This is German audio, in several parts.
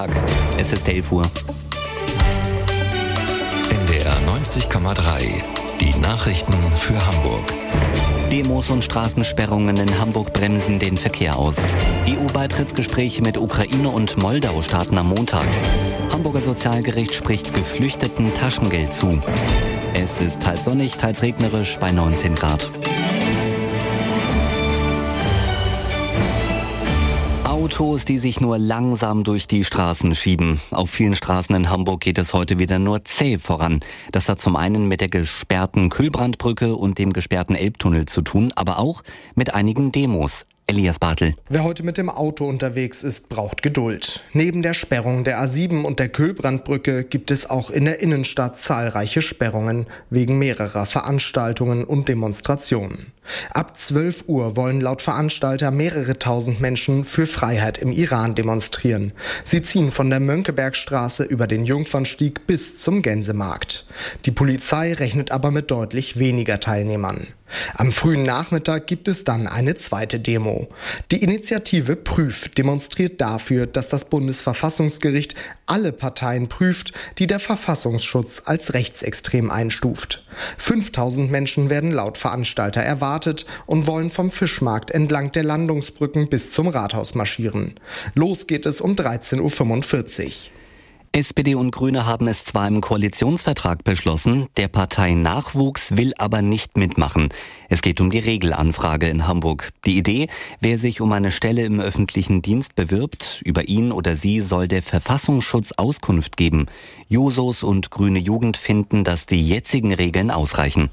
Es ist 11 Uhr. NDR 90,3. Die Nachrichten für Hamburg. Demos und Straßensperrungen in Hamburg bremsen den Verkehr aus. EU-Beitrittsgespräche mit Ukraine und Moldau starten am Montag. Hamburger Sozialgericht spricht Geflüchteten Taschengeld zu. Es ist teils sonnig, teils regnerisch bei 19 Grad. Autos, die sich nur langsam durch die Straßen schieben. Auf vielen Straßen in Hamburg geht es heute wieder nur zäh voran. Das hat zum einen mit der gesperrten Kühlbrandbrücke und dem gesperrten Elbtunnel zu tun, aber auch mit einigen Demos. Elias Bartel. Wer heute mit dem Auto unterwegs ist, braucht Geduld. Neben der Sperrung der A7 und der Kühlbrandbrücke gibt es auch in der Innenstadt zahlreiche Sperrungen wegen mehrerer Veranstaltungen und Demonstrationen. Ab 12 Uhr wollen laut Veranstalter mehrere tausend Menschen für Freiheit im Iran demonstrieren. Sie ziehen von der Mönckebergstraße über den Jungfernstieg bis zum Gänsemarkt. Die Polizei rechnet aber mit deutlich weniger Teilnehmern. Am frühen Nachmittag gibt es dann eine zweite Demo. Die Initiative Prüf demonstriert dafür, dass das Bundesverfassungsgericht alle Parteien prüft, die der Verfassungsschutz als rechtsextrem einstuft. 5000 Menschen werden laut Veranstalter erwartet und wollen vom Fischmarkt entlang der Landungsbrücken bis zum Rathaus marschieren. Los geht es um 13:45 Uhr. SPD und Grüne haben es zwar im Koalitionsvertrag beschlossen, der Partei Nachwuchs will aber nicht mitmachen. Es geht um die Regelanfrage in Hamburg. Die Idee, wer sich um eine Stelle im öffentlichen Dienst bewirbt, über ihn oder sie soll der Verfassungsschutz Auskunft geben. Jusos und Grüne Jugend finden, dass die jetzigen Regeln ausreichen.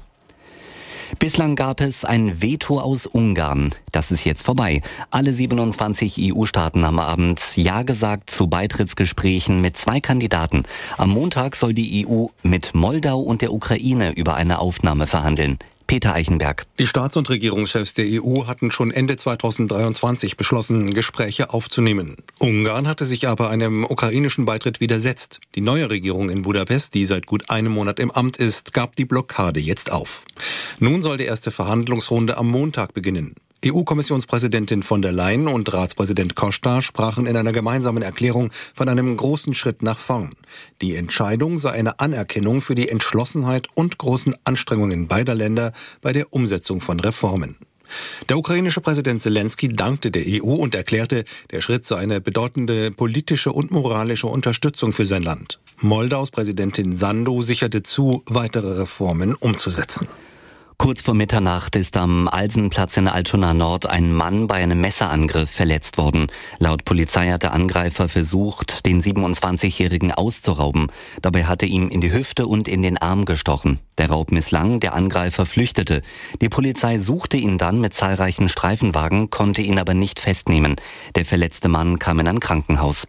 Bislang gab es ein Veto aus Ungarn. Das ist jetzt vorbei. Alle 27 EU-Staaten haben am Abend Ja gesagt zu Beitrittsgesprächen mit 2 Kandidaten. Am Montag soll die EU mit Moldau und der Ukraine über eine Aufnahme verhandeln. Peter Eichenberg. Die Staats- und Regierungschefs der EU hatten schon Ende 2023 beschlossen, Gespräche aufzunehmen. Ungarn hatte sich aber einem ukrainischen Beitritt widersetzt. Die neue Regierung in Budapest, die seit gut einem Monat im Amt ist, gab die Blockade jetzt auf. Nun soll die erste Verhandlungsrunde am Montag beginnen. EU-Kommissionspräsidentin von der Leyen und Ratspräsident Costa sprachen in einer gemeinsamen Erklärung von einem großen Schritt nach vorn. Die Entscheidung sei eine Anerkennung für die Entschlossenheit und großen Anstrengungen beider Länder bei der Umsetzung von Reformen. Der ukrainische Präsident Zelensky dankte der EU und erklärte, der Schritt sei eine bedeutende politische und moralische Unterstützung für sein Land. Moldaus Präsidentin Sandu sicherte zu, weitere Reformen umzusetzen. Kurz vor Mitternacht ist am Alsenplatz in Altona Nord ein Mann bei einem Messerangriff verletzt worden. Laut Polizei hat der Angreifer versucht, den 27-Jährigen auszurauben. Dabei hatte ihm in die Hüfte und in den Arm gestochen. Der Raub misslang, der Angreifer flüchtete. Die Polizei suchte ihn dann mit zahlreichen Streifenwagen, konnte ihn aber nicht festnehmen. Der verletzte Mann kam in ein Krankenhaus.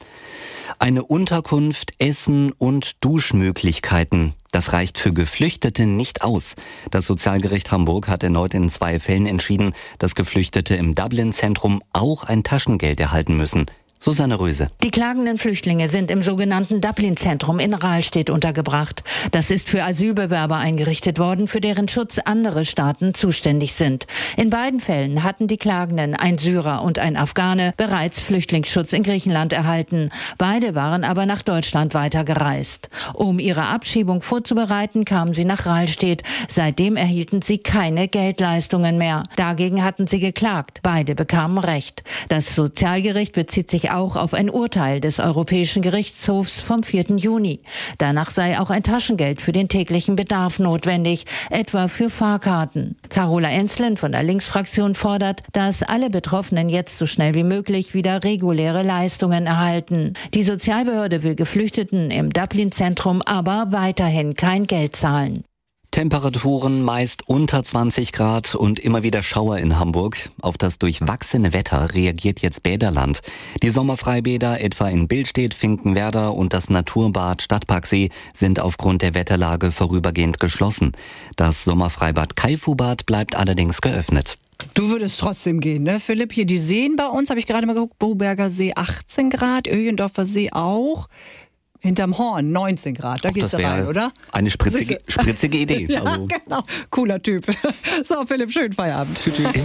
Eine Unterkunft, Essen und Duschmöglichkeiten. Das reicht für Geflüchtete nicht aus. Das Sozialgericht Hamburg hat erneut in 2 Fällen entschieden, dass Geflüchtete im Dublin-Zentrum auch ein Taschengeld erhalten müssen. Susanne Röse. Die klagenden Flüchtlinge sind im sogenannten Dublin-Zentrum in Rahlstedt untergebracht. Das ist für Asylbewerber eingerichtet worden, für deren Schutz andere Staaten zuständig sind. In beiden Fällen hatten die Klagenden, ein Syrer und ein Afghane, bereits Flüchtlingsschutz in Griechenland erhalten. Beide waren aber nach Deutschland weitergereist. Um ihre Abschiebung vorzubereiten, kamen sie nach Rahlstedt. Seitdem erhielten sie keine Geldleistungen mehr. Dagegen hatten sie geklagt. Beide bekamen Recht. Das Sozialgericht bezieht sich auch auf ein Urteil des Europäischen Gerichtshofs vom 4. Juni. Danach sei auch ein Taschengeld für den täglichen Bedarf notwendig, etwa für Fahrkarten. Carola Enzlen von der Linksfraktion fordert, dass alle Betroffenen jetzt so schnell wie möglich wieder reguläre Leistungen erhalten. Die Sozialbehörde will Geflüchteten im Dublin-Zentrum aber weiterhin kein Geld zahlen. Temperaturen meist unter 20 Grad und immer wieder Schauer in Hamburg. Auf das durchwachsene Wetter reagiert jetzt Bäderland. Die Sommerfreibäder etwa in Billstedt, Finkenwerder und das Naturbad Stadtparksee sind aufgrund der Wetterlage vorübergehend geschlossen. Das Sommerfreibad Kaifubad bleibt allerdings geöffnet. Du würdest trotzdem gehen, ne, Philipp? Hier die Seen bei uns, habe ich gerade mal geguckt, Boberger See 18 Grad, Öjendorfer See auch. Hinterm Horn 19 Grad, da gehst du rein, oder? Eine spritzige Idee. Ja, genau. Cooler Typ. So, Philipp, schönen Feierabend. Tschüss.